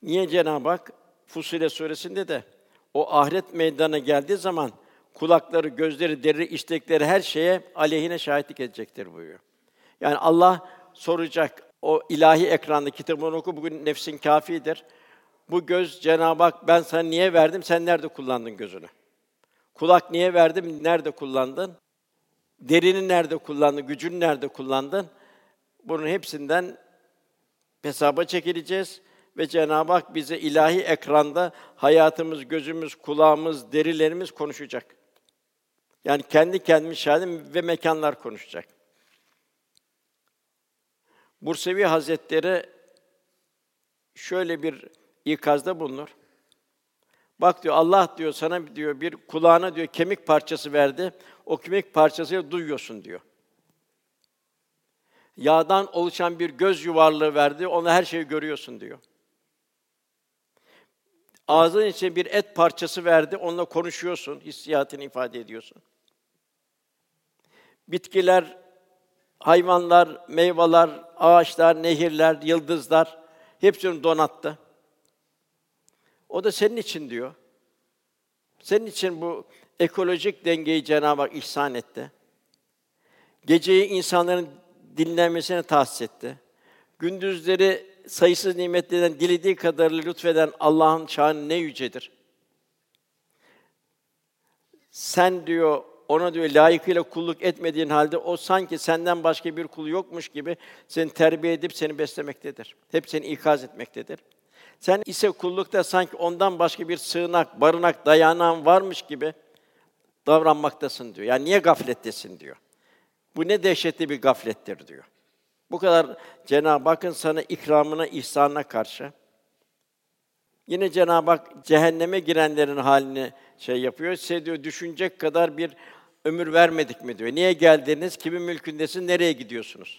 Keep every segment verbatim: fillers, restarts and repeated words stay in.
Niye Cenab-ı Hak Fussilet suresinde de o ahiret meydanına geldiği zaman kulakları, gözleri, deri, istekleri her şeye aleyhine şahitlik edecektir buyuruyor. Yani Allah soracak, o ilahi ekranda kitabını oku, bugün nefsin kâfidir. Bu göz Cenab-ı Hak, ben sana niye verdim, sen nerede kullandın gözünü? Kulak niye verdim, nerede kullandın? Derini nerede kullandın, gücünü nerede kullandın? Bunun hepsinden hesaba çekileceğiz ve Cenab-ı Hak bize ilahi ekranda hayatımız, gözümüz, kulağımız, derilerimiz konuşacak. Yani kendi kendimiz şahidim ve mekânlar konuşacak. Bursevi Hazretleri şöyle bir ikazda bulunur. Bak diyor, Allah diyor sana diyor bir kulağına diyor kemik parçası verdi. O kemik parçasıyla duyuyorsun diyor. Yağdan oluşan bir göz yuvarlığı verdi. Ona her şeyi görüyorsun diyor. Ağzın içine bir et parçası verdi. Onunla konuşuyorsun, hissiyatını ifade ediyorsun. Bitkiler, hayvanlar, meyveler, ağaçlar, nehirler, yıldızlar hepsini donattı. O da senin için diyor. Senin için bu ekolojik dengeyi Cenab-ı Hak ihsan etti. Geceyi insanların dinlenmesine tahsis etti. Gündüzleri sayısız nimetlerden dilediği kadarıyla lütfeden Allah'ın şanı ne yücedir. Sen diyor, ona diyor layıkıyla kulluk etmediğin halde o sanki senden başka bir kulu yokmuş gibi seni terbiye edip seni beslemektedir. Hep seni ikaz etmektedir. Sen ise kullukta sanki ondan başka bir sığınak, barınak, dayanağın varmış gibi davranmaktasın diyor. Yani niye gaflettesin diyor. Bu ne dehşetli bir gaflettir diyor. Bu kadar Cenab-ı Hakk'ın sana ikramına, ihsanına karşı. Yine Cenab-ı Hak cehenneme girenlerin halini şey yapıyor. Size diyor düşünecek kadar bir ömür vermedik mi diyor. Niye geldiniz? Kimin mülkündesin? Nereye gidiyorsunuz?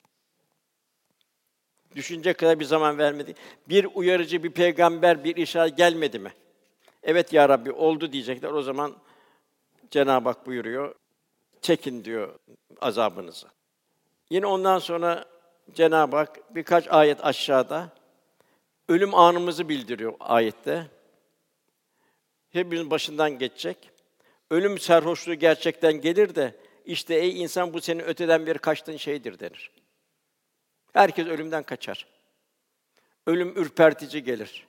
Düşünecek kadar bir zaman vermedik. Bir uyarıcı, bir peygamber, bir işaret gelmedi mi? Evet ya Rabbi oldu diyecekler. O zaman Cenab-ı Hak buyuruyor. Çekin diyor azabınızı. Yine ondan sonra Cenab-ı Hak birkaç ayet aşağıda ölüm anımızı bildiriyor ayette. Hepimizin başından geçecek. Ölüm sarhoşluğu gerçekten gelir de işte ey insan bu senin öteden beri kaçtığın şeydir denir. Herkes ölümden kaçar. Ölüm ürpertici gelir.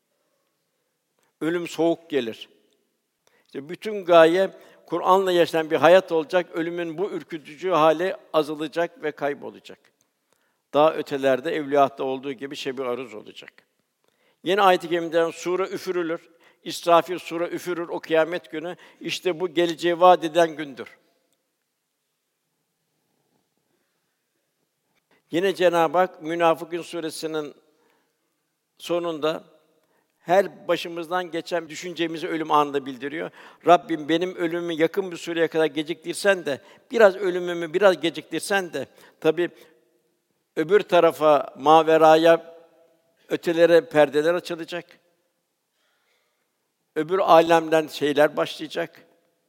Ölüm soğuk gelir. İşte bütün gaye Kur'an'la yaşanan bir hayat olacak, ölümün bu ürkütücü hali azalacak ve kaybolacak. Daha ötelerde evliyatta olduğu gibi şebi aruz olacak. Yeni ayet-i kerimeden sure üfürülür. İsrafil sure üfürür o kıyamet günü. İşte bu geleceği vaat eden gündür. Yine Cenab-ı Hak Münafıkun suresinin sonunda her başımızdan geçen düşüncemizi ölüm anında bildiriyor. Rabbim benim ölümümü yakın bir süreye kadar geciktirsen de, biraz ölümümü biraz geciktirsen de, tabii öbür tarafa, maveraya, ötelere perdeler açılacak. Öbür âlemden şeyler başlayacak.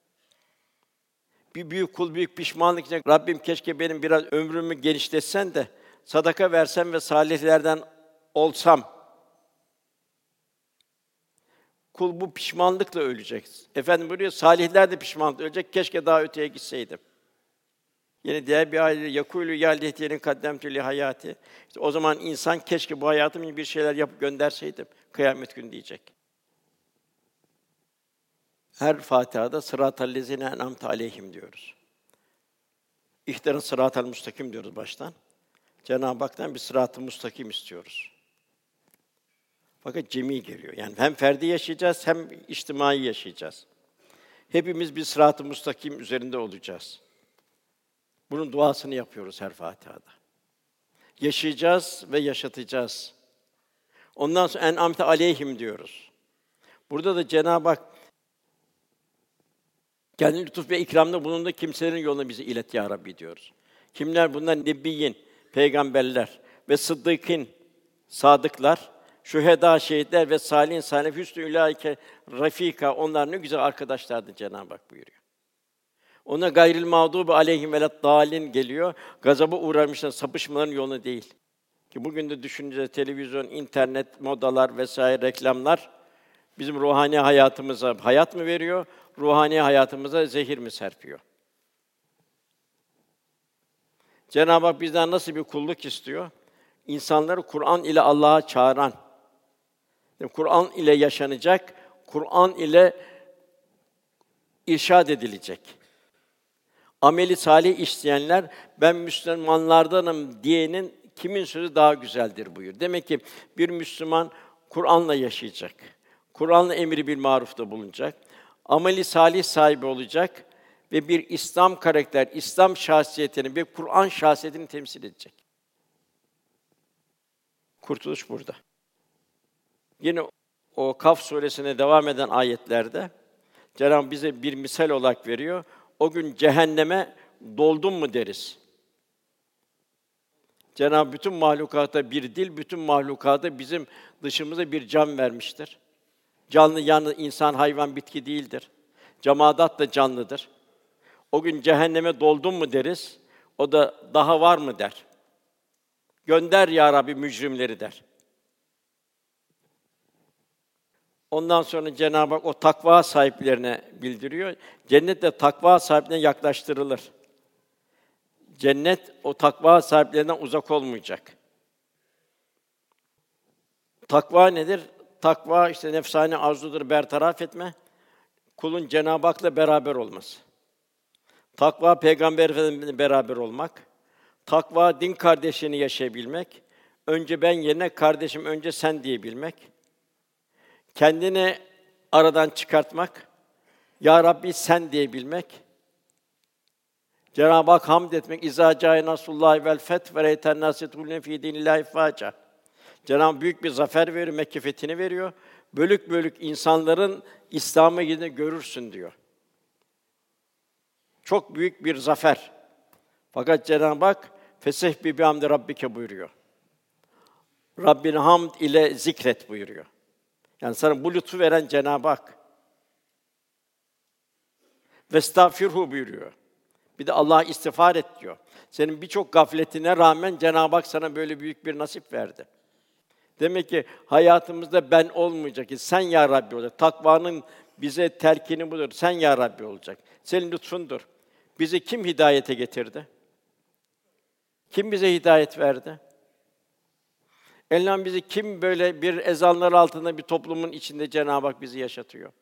Bir büyük kul büyük pişmanlık içinde, Rabbim keşke benim biraz ömrümü genişletsen de sadaka versem ve salihlerden olsam. Kul bu pişmanlıkla ölecek. Efendim buyuruyor, salihler de pişmanlıkla ölecek. Keşke daha öteye gitseydim. Yine diğer bir ayette yakûlû yâ leyteni kaddemtü li hayâti. İşte o zaman insan keşke bu hayatım için bir şeyler yapıp gönderseydim kıyamet günü diyecek. Her Fatiha'da sıratal lezîne en'amte aleyhim diyoruz. İhtarın sıratal mustakim diyoruz baştan. Cenab-ı Hak'tan bir sırat-ı mustakim istiyoruz. Fakat cemî geliyor. Yani hem ferdi yaşayacağız hem içtimai yaşayacağız. Hepimiz bir sırat-ı mustakim üzerinde olacağız. Bunun duasını yapıyoruz her Fatiha'da. Yaşayacağız ve yaşatacağız. Ondan sonra en'amte aleyhim diyoruz. Burada da Cenab-ı Hak kendi lütuf ve ikramda bulunduğu kimselerin yoluna bizi ilet ya Rabbi diyoruz. Kimler bunlar? Nebiyyin, peygamberler ve sıddıkîn, sadıklar, şühedâ, şehitler ve sâlihin, sâlih, hüsnü ulaîke rafîkâ, onlar ne güzel arkadaşlardı Cenab-ı Hak buyuruyor. Ona gayril mağdûbi aleyhim veled dâlin geliyor. Gazaba uğramışlar, sapışmaların yoluna değil. Ki bugün de düşününce televizyon, internet, modalar vesaire reklamlar bizim ruhani hayatımıza hayat mı veriyor, ruhani hayatımıza zehir mi serpiyor? Cenab-ı Hak bizden nasıl bir kulluk istiyor? İnsanları Kur'an ile Allah'a çağıran, Kur'an ile yaşanacak, Kur'an ile irşad edilecek. Ameli salih işleyenler, ben Müslümanlardanım diyenin kimin sözü daha güzeldir buyur. Demek ki bir Müslüman Kur'an'la yaşayacak. Kur'an'la emri bil marufta bulunacak. Ameli salih sahibi olacak ve bir İslam karakter, İslam şahsiyetini, bir Kur'an şahsiyetini temsil edecek. Kurtuluş burada. Yine o Kaf suresine devam eden ayetlerde Cenab-ı Hak bize bir misal olarak veriyor. O gün cehenneme doldun mu deriz. Cenab-ı Hak bütün mahlukata bir dil, bütün mahlukata bizim dışımıza bir can vermiştir. Canlı yalnız insan, hayvan, bitki değildir. Cemaat da canlıdır. O gün cehenneme doldun mu deriz. O da daha var mı der. Gönder ya Rabbi mücrimleri der. Ondan sonra Cenab-ı Hak o takva sahiplerine bildiriyor. Cennet de takva sahiplerine yaklaştırılır. Cennet o takva sahiplerinden uzak olmayacak. Takva nedir? Takva işte nefsani arzuları bertaraf etme, kulun Cenab-ı Hak'la beraber olması. Takva Peygamber Efendimizle beraber olmak. Takva din kardeşliğini yaşayabilmek. Önce ben yerine kardeşim önce sen diyebilmek. Kendini aradan çıkartmak. Ya Rabbi sen diyebilmek. Cenab-ı Hak hamd etmek. İzâ câe nasrullâhi vel feth ve reyten nâse yedhulûne fî dînillâhi efvâca. Cenab-ı Hak büyük bir zafer veriyor, Mekke fethini veriyor. Bölük bölük insanların İslam'a girdiğini görürsün diyor. Çok büyük bir zafer. Fakat Cenab-ı Hak fesehbi bihamdi rabbike buyuruyor. Rabbini hamd ile zikret buyuruyor. Yani sana bu lütfu veren Cenab-ı Hak. Vestağfirhu buyuruyor. Bir de Allah'a istiğfar et diyor. Senin birçok gafletine rağmen Cenab-ı Hak sana böyle büyük bir nasip verdi. Demek ki hayatımızda ben olmayacak ki sen ya Rabbi olacak. Takvanın bize telkini budur. Sen ya Rabbi olacak. Senin lütfundur. Bizi kim hidayete getirdi? Kim bize hidayet verdi? Elham bizi kim böyle bir ezanlar altında bir toplumun içinde Cenab-ı Hak bizi yaşatıyor?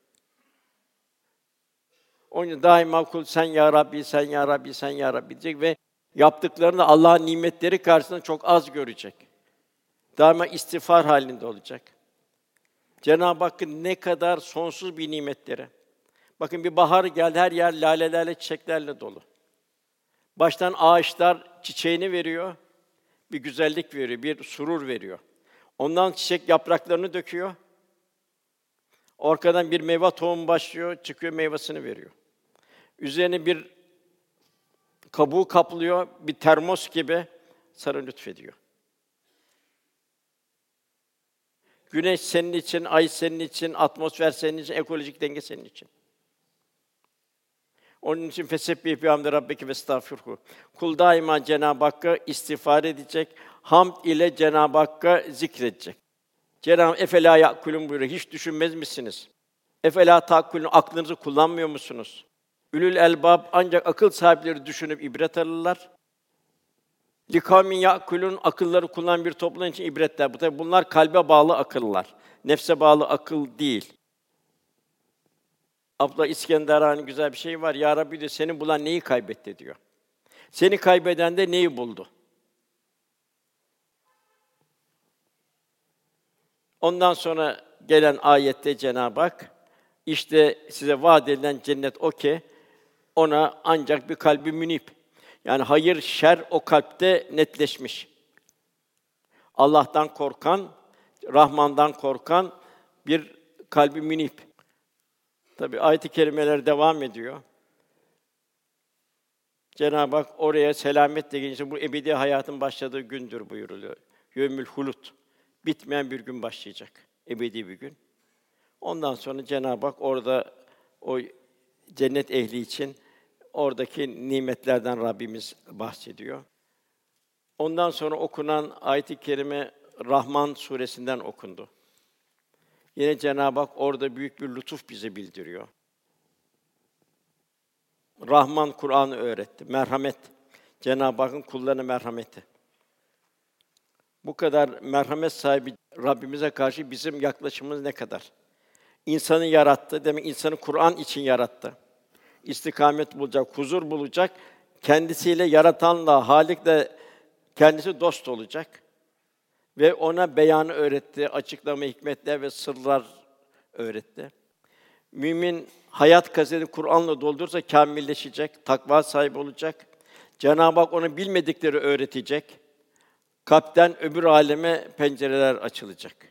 Onun için daima kul sen ya Rabbi, sen ya Rabbi, sen ya Rabbi diyecek ve yaptıklarını Allah'ın nimetleri karşısında çok az görecek. Daima istiğfar halinde olacak. Cenab-ı Hakk'ın ne kadar sonsuz bir nimetleri. Bakın bir bahar geldi, her yer lalelerle, çiçeklerle dolu. Baştan ağaçlar çiçeğini veriyor, bir güzellik veriyor, bir surur veriyor. Ondan çiçek yapraklarını döküyor. Arkadan bir meyve tohumu başlıyor, çıkıyor meyvesini veriyor. Üzerine bir kabuğu kaplıyor, bir termos gibi sana lütfediyor. Güneş senin için, ay senin için, atmosfer senin için, ekolojik denge senin için. Onun için fesebbih bihamdi rabbike vestağfirhu. Kul daima Cenab-ı Hakk'a istiğfar edecek, hamd ile Cenab-ı Hakk'a zikredecek. Cenab-ı Hak efelâ ya'kulûn buyuruyor. Hiç düşünmez misiniz? Efelâ ta'kulûn, aklınızı kullanmıyor musunuz? Ülül elbab ancak akıl sahipleri düşünüp ibret alırlar. Likâmin ya'kulûn, akılları kullanan bir toplum için ibretler. Bu tabi bunlar kalbe bağlı akıllar. Nefse bağlı akıl değil. Abdullah İskenderani'nin güzel bir şey var. Ya Rabbi diyor, seni bulan neyi kaybetti diyor. Seni kaybeden de neyi buldu? Ondan sonra gelen ayette Cenab-ı Hak, işte size vaat edilen cennet o ki, ona ancak bir kalbi münip. Yani hayır, şer o kalpte netleşmiş. Allah'tan korkan, Rahman'dan korkan bir kalbi münip. Tabii ayet-i kerimeler devam ediyor. Cenab-ı Hak oraya selametle gelince bu ebedi hayatın başladığı gündür buyuruluyor. Yevmül hulut. Bitmeyen bir gün başlayacak. Ebedi bir gün. Ondan sonra Cenab-ı Hak orada o cennet ehli için oradaki nimetlerden Rabbimiz bahsediyor. Ondan sonra okunan ayet-i kerime Rahman suresinden okundu. Yine Cenab-ı Hak orada büyük bir lütuf bize bildiriyor. Rahman Kur'an'ı öğretti. Merhamet. Cenab-ı Hakk'ın kullarına merhameti. Bu kadar merhamet sahibi Rabbimize karşı bizim yaklaşımımız ne kadar? İnsanı yarattı. Demek insanı Kur'an için yarattı. İstikamet bulacak, huzur bulacak. Kendisiyle, yaratanla, Halik'le kendisi dost olacak. Ve ona beyanı öğretti, açıklama hikmetler ve sırlar öğretti. Mümin hayat kasetini Kur'an'la doldurursa kâmilleşecek, takva sahibi olacak. Cenab-ı Hak ona bilmedikleri öğretecek. Kalpten öbür aleme pencereler açılacak.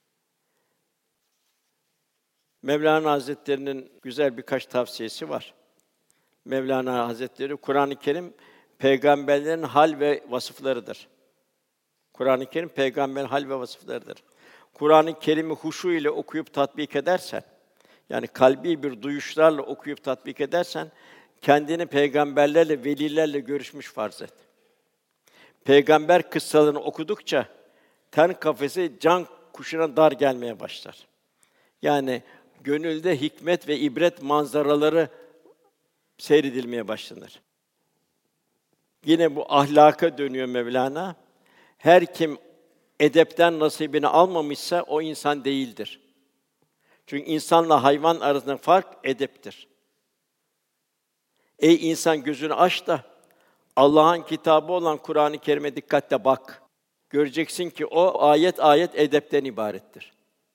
Mevlana Hazretleri'nin güzel birkaç tavsiyesi var. Mevlana Hazretleri Kur'an-ı Kerim peygamberlerin hal ve vasıflarıdır. Kur'an-ı Kerim peygamberin hal ve vasıflarıdır. Kur'an-ı Kerim'i huşu ile okuyup tatbik edersen, yani kalbi bir duyuşlarla okuyup tatbik edersen, kendini peygamberlerle, velilerle görüşmüş farz et. Peygamber kıssalarını okudukça ten kafesi can kuşuna dar gelmeye başlar. Yani gönülde hikmet ve ibret manzaraları seyredilmeye başlanır. Yine bu ahlaka dönüyor Mevlana. Her kim edepten nasibini almamışsa o insan değildir. Çünkü insanla hayvan arasında fark edeptir. Ey insan gözünü aç da Allah'ın kitabı olan Kur'an-ı Kerim'e dikkatle bak. Göreceksin ki o ayet ayet edepten ibarettir.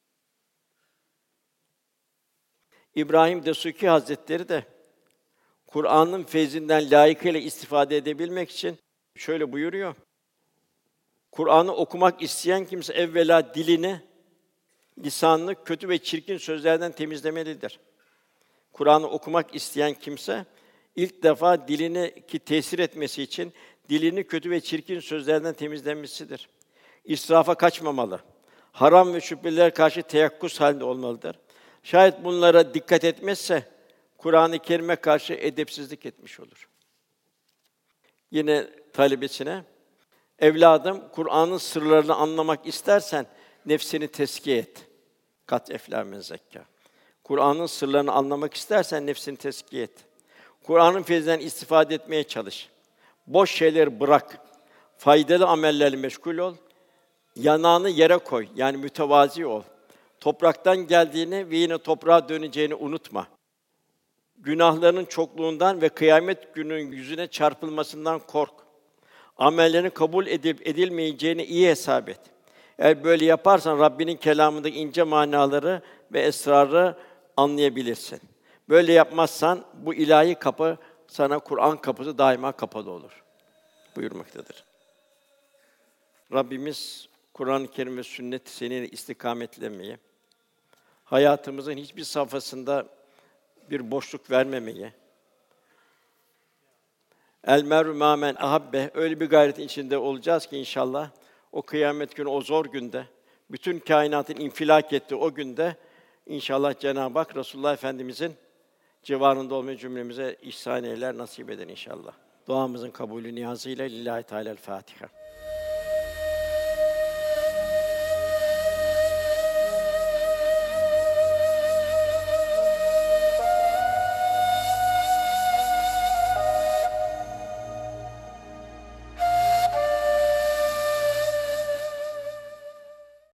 İbrahim Desuki Hazretleri de Kur'an'ın feyzinden layıkıyla istifade edebilmek için şöyle buyuruyor. Kur'an'ı okumak isteyen kimse evvela dilini, lisanını kötü ve çirkin sözlerden temizlemelidir. Kur'an'ı okumak isteyen kimse ilk defa dilini ki tesir etmesi için dilini kötü ve çirkin sözlerden temizlenmesidir. İsrafa kaçmamalı. Haram ve şüphelere karşı teyakkuz halinde olmalıdır. Şayet bunlara dikkat etmezse Kur'an-ı Kerim'e karşı edepsizlik etmiş olur. Yine talebesine evladım Kur'an'ın sırlarını anlamak istersen nefsini tezkiye et. Kat eflâ men zekkâ. Kur'an'ın sırlarını anlamak istersen nefsini tezkiye et. Kur'an'ın feyzinden istifade etmeye çalış. Boş şeyleri bırak. Faydalı amellerle meşgul ol. Yanağını yere koy. Yani mütevazi ol. Topraktan geldiğini ve yine toprağa döneceğini unutma. Günahlarının çokluğundan ve kıyamet gününün yüzüne çarpılmasından kork. Amellerin kabul edip edilmeyeceğini iyi hesap et. Eğer böyle yaparsan Rabbinin kelamındaki ince manaları ve esrarı anlayabilirsin. Böyle yapmazsan bu ilahi kapı sana Kur'an kapısı daima kapalı olur buyurmaktadır. Rabbimiz Kur'an-ı Kerim ve sünnet seninle istikametlemeyi, hayatımızın hiçbir safhasında bir boşluk vermemeyi, el mer'u mâ men ahabbe, öyle bir gayretin içinde olacağız ki inşallah o kıyamet günü, o zor günde, bütün kainatın infilak ettiği o günde inşallah Cenab-ı Hak Resulullah Efendimizin civarında olmayı cümlemize ihsan eyler, nasip eder inşallah. Duamızın kabulü niyazıyla lillahi teâlâ el Fâtiha.